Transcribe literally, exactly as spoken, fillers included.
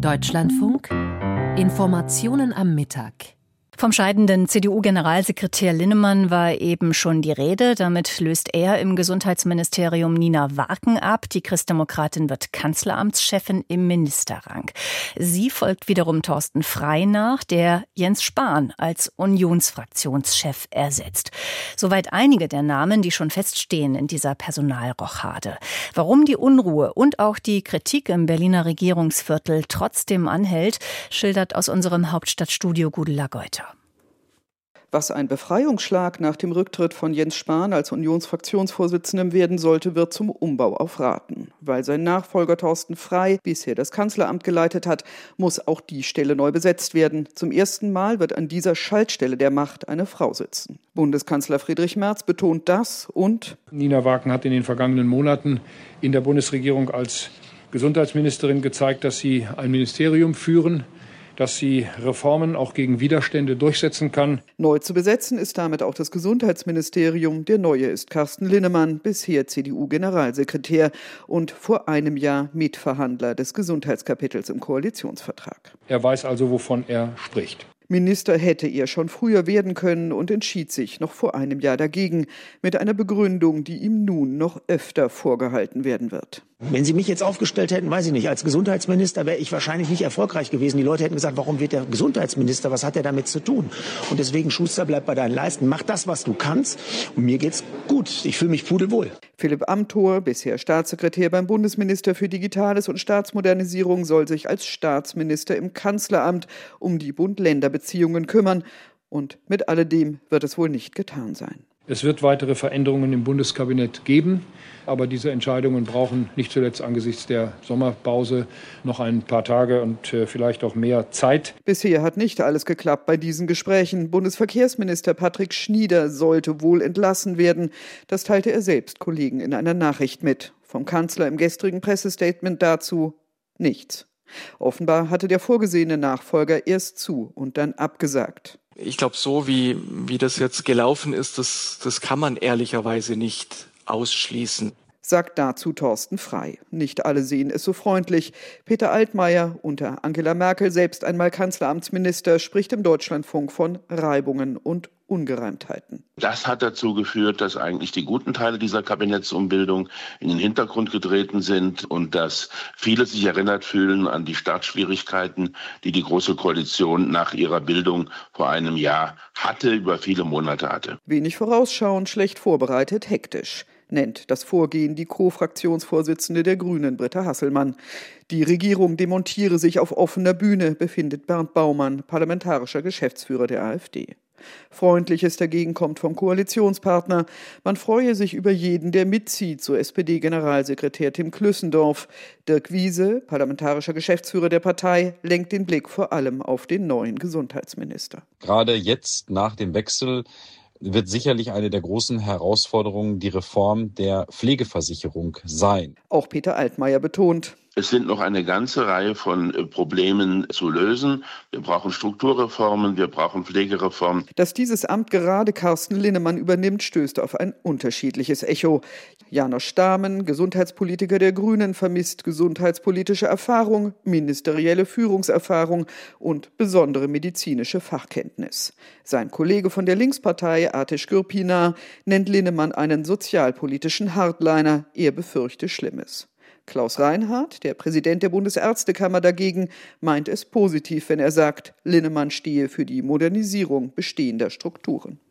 Deutschlandfunk Informationen am Mittag. Vom scheidenden C D U-Generalsekretär Linnemann war eben schon die Rede. Damit löst er im Gesundheitsministerium Nina Warken ab. Die Christdemokratin wird Kanzleramtschefin im Ministerrang. Sie folgt wiederum Thorsten Frey nach, der Jens Spahn als Unionsfraktionschef ersetzt. Soweit einige der Namen, die schon feststehen in dieser Personalrochade. Warum die Unruhe und auch die Kritik im Berliner Regierungsviertel trotzdem anhält, schildert aus unserem Hauptstadtstudio Gudula Geuter. Was ein Befreiungsschlag nach dem Rücktritt von Jens Spahn als Unionsfraktionsvorsitzendem werden sollte, wird zum Umbau auf Raten. Weil sein Nachfolger Thorsten Frey bisher das Kanzleramt geleitet hat, muss auch die Stelle neu besetzt werden. Zum ersten Mal wird an dieser Schaltstelle der Macht eine Frau sitzen. Bundeskanzler Friedrich Merz betont das und Nina Warken hat in den vergangenen Monaten in der Bundesregierung als Gesundheitsministerin gezeigt, dass sie ein Ministerium führen, dass sie Reformen auch gegen Widerstände durchsetzen kann. Neu zu besetzen ist damit auch das Gesundheitsministerium. Der neue ist Carsten Linnemann, bisher C D U-Generalsekretär und vor einem Jahr Mitverhandler des Gesundheitskapitels im Koalitionsvertrag. Er weiß also, wovon er spricht. Minister hätte er schon früher werden können und entschied sich noch vor einem Jahr dagegen, mit einer Begründung, die ihm nun noch öfter vorgehalten werden wird. Wenn Sie mich jetzt aufgestellt hätten, weiß ich nicht, als Gesundheitsminister wäre ich wahrscheinlich nicht erfolgreich gewesen. Die Leute hätten gesagt, warum wird der Gesundheitsminister, was hat er damit zu tun? Und deswegen, Schuster, bleib bei deinen Leisten, mach das, was du kannst. Und mir geht's gut, ich fühle mich pudelwohl. Philipp Amthor, bisher Staatssekretär beim Bundesminister für Digitales und Staatsmodernisierung, soll sich als Staatsminister im Kanzleramt um die Bund-Länder-Beziehungen kümmern. Und mit alledem wird es wohl nicht getan sein. Es wird weitere Veränderungen im Bundeskabinett geben, aber diese Entscheidungen brauchen nicht zuletzt angesichts der Sommerpause noch ein paar Tage und äh, vielleicht auch mehr Zeit. Bisher hat nicht alles geklappt bei diesen Gesprächen. Bundesverkehrsminister Patrick Schnieder sollte wohl entlassen werden. Das teilte er selbst Kollegen in einer Nachricht mit. Vom Kanzler im gestrigen Pressestatement dazu nichts. Offenbar hatte der vorgesehene Nachfolger erst zu und dann abgesagt. Ich glaube, so wie, wie das jetzt gelaufen ist, das, das kann man ehrlicherweise nicht ausschließen. Sagt dazu Thorsten Frey. Nicht alle sehen es so freundlich. Peter Altmaier, unter Angela Merkel selbst einmal Kanzleramtsminister, spricht im Deutschlandfunk von Reibungen und Ungereimtheiten. Das hat dazu geführt, dass eigentlich die guten Teile dieser Kabinettsumbildung in den Hintergrund getreten sind und dass viele sich erinnert fühlen an die Startschwierigkeiten, die die Große Koalition nach ihrer Bildung vor einem Jahr hatte, über viele Monate hatte. Wenig vorausschauend, schlecht vorbereitet, hektisch, nennt das Vorgehen die Co-Fraktionsvorsitzende der Grünen, Britta Hasselmann. Die Regierung demontiere sich auf offener Bühne, befindet Bernd Baumann, parlamentarischer Geschäftsführer der AfD. Freundliches dagegen kommt vom Koalitionspartner. Man freue sich über jeden, der mitzieht, so S P D-Generalsekretär Tim Klüssendorf. Dirk Wiese, parlamentarischer Geschäftsführer der Partei, lenkt den Blick vor allem auf den neuen Gesundheitsminister. Gerade jetzt nach dem Wechsel wird sicherlich eine der großen Herausforderungen die Reform der Pflegeversicherung sein. Auch Peter Altmaier betont: Es sind noch eine ganze Reihe von Problemen zu lösen. Wir brauchen Strukturreformen, wir brauchen Pflegereformen. Dass dieses Amt gerade Carsten Linnemann übernimmt, stößt auf ein unterschiedliches Echo. Janosch Stamen, Gesundheitspolitiker der Grünen, vermisst gesundheitspolitische Erfahrung, ministerielle Führungserfahrung und besondere medizinische Fachkenntnis. Sein Kollege von der Linkspartei, Ateş Gürpınar, nennt Linnemann einen sozialpolitischen Hardliner. Er befürchte Schlimmes. Klaus Reinhardt, der Präsident der Bundesärztekammer dagegen, meint es positiv, wenn er sagt, Linnemann stehe für die Modernisierung bestehender Strukturen.